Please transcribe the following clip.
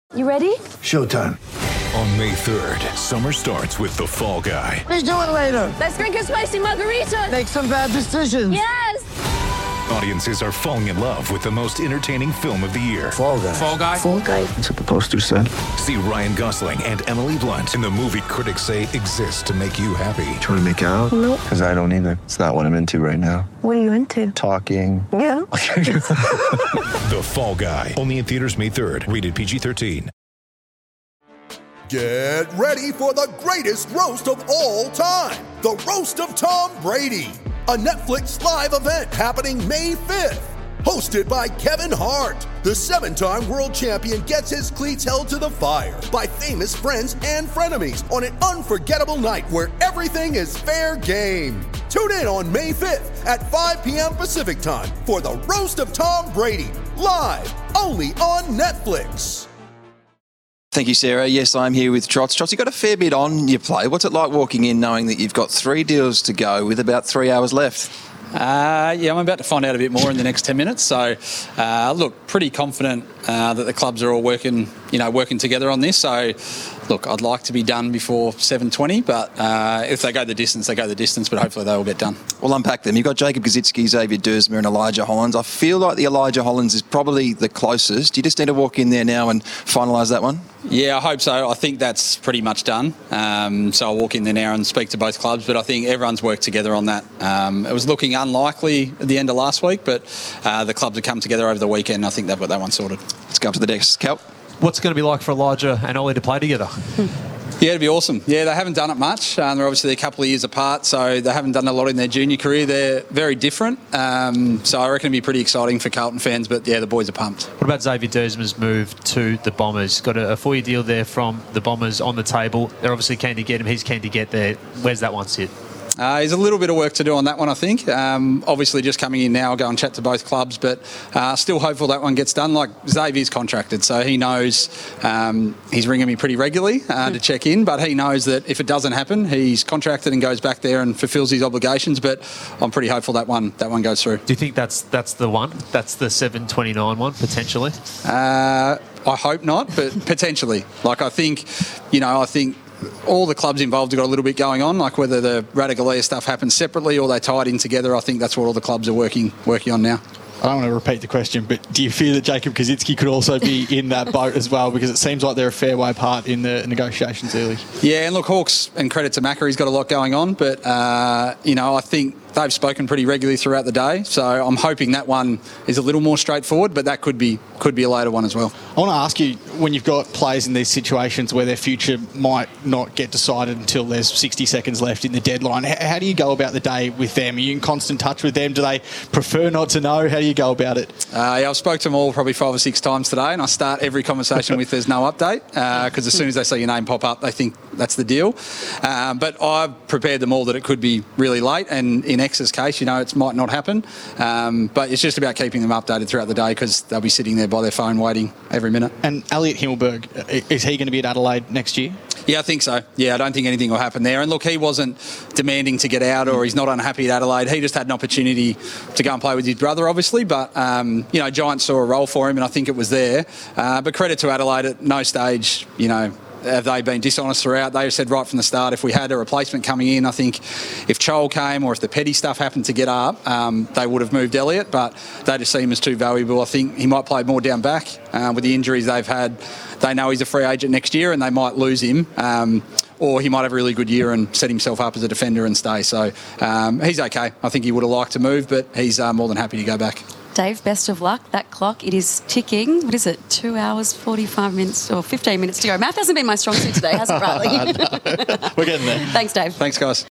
You ready? Showtime. On May 3rd, summer starts with The Fall Guy. Let's do it later. Let's drink a spicy margarita. Make some bad decisions. Yes! Audiences are falling in love with the most entertaining film of the year. Fall Guy. Fall Guy. Fall Guy. That's what the poster said. See Ryan Gosling and Emily Blunt in the movie critics say exists to make you happy. Trying to make it out? Nope. Because I don't either. It's not what I'm into right now. What are you into? Talking. Yeah. The Fall Guy. Only in theaters May 3rd. Rated PG-13. Get ready for the greatest roast of all time. The Roast of Tom Brady. A Netflix live event happening May 5th. Hosted by Kevin Hart. The 7-time world champion gets his cleats held to the fire by famous friends and frenemies on an unforgettable night where everything is fair game. Tune in on May 5th at 5 p.m. Pacific time for the Roast of Tom Brady. Live only on Netflix. Thank you, Sarah. Yes, I'm here with Trots. Trots, you've got a fair bit on your plate. What's it like walking in knowing that you've got 3 deals to go with about 3 hours left? I'm about to find out a bit more in the next 10 minutes. So, look, pretty confident that the clubs are all working together on this. So, look, I'd like to be done before 7:20, but if they go the distance, they go the distance, but hopefully they will get done. We'll unpack them. You've got Jacob Kosicki, Xavier Dersmer and Elijah Hollins. I feel like the Elijah Hollins is probably the closest. Do you just need to walk in there now and finalise that one? Yeah, I hope so. I think that's pretty much done. So I'll walk in there now and speak to both clubs, but I think everyone's worked together on that. It was looking unlikely at the end of last week, but the clubs have come together over the weekend. I think they've got that one sorted. Let's go up to the desk. Cal? What's it going to be like for Elijah and Ollie to play together? Yeah, it'd be awesome. Yeah, they haven't done it much. They're obviously a couple of years apart, so they haven't done a lot in their junior career. They're very different. So I reckon it'd be pretty exciting for Carlton fans, but yeah, the boys are pumped. What about Xavier Dersmer's move to the Bombers? Got a 4-year deal there from the Bombers on the table. They're obviously keen to get him. He's keen to get there. Where's that one sit? There's a little bit of work to do on that one, I think. Obviously, just coming in now, I'll go and chat to both clubs, but still hopeful that one gets done. Like, Xavier's contracted, so he knows he's ringing me pretty regularly to check in, but he knows that if it doesn't happen, he's contracted and goes back there and fulfills his obligations, but I'm pretty hopeful that one goes through. Do you think that's the one? That's the 7:29 one, potentially? I hope not, but potentially. Like, I think all the clubs involved have got a little bit going on, like whether the Ratugolea stuff happens separately or they tie it in together. I think that's what all the clubs are working on now. I don't want to repeat the question, but do you fear that Jacob Kosicki could also be in that boat as well? Because it seems like they're a fair way apart in the negotiations early. Yeah, and look, Hawks, and credit to Macca, he's got a lot going on, but, I think they've spoken pretty regularly throughout the day, so I'm hoping that one is a little more straightforward, but that could be a later one as well. I want to ask you, when you've got players in these situations where their future might not get decided until there's 60 seconds left in the deadline, how do you go about the day with them? Are you in constant touch with them? Do they prefer not to know? How do you go about it? I've spoke to them all probably 5 or 6 times today, and I start every conversation with there's no update, because as soon as they see your name pop up, they think that's the deal. But I've prepared them all that it could be really late, and in X's case, it might not happen. But it's just about keeping them updated throughout the day, because they'll be sitting there by their phone waiting every minute. And Elliot Himmelberg, is he going to be at Adelaide next year? Yeah, I think so. Yeah, I don't think anything will happen there. And look, he wasn't demanding to get out, or he's not unhappy at Adelaide. He just had an opportunity to go and play with his brother, obviously. But, Giants saw a role for him, and I think it was there. But credit to Adelaide, at no stage, have they been dishonest throughout. They said right from the start, if we had a replacement coming in, I think if Chol came or if the Petty stuff happened to get up, they would have moved Elliot, but they just see him as too valuable. I think he might play more down back with the injuries they've had. They know he's a free agent next year and they might lose him, or he might have a really good year and set himself up as a defender and stay. So he's okay. I think he would have liked to move, but he's more than happy to go back. Dave, best of luck. That clock, it is ticking. What is it? 2 hours, 45 minutes or 15 minutes to go. Math hasn't been my strong suit today, has it, Riley? We're getting there. Thanks, Dave. Thanks, guys.